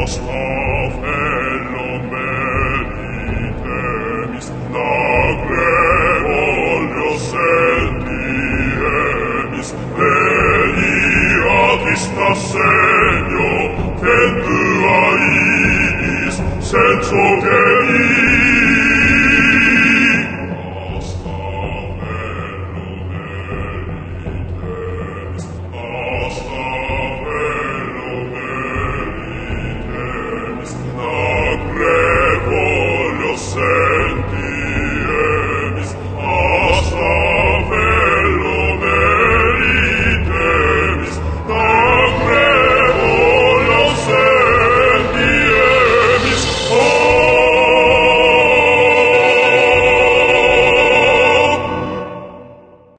Afello meritemis, nacre voglio sentiemis, veniat ista segno, che tua idis, senso che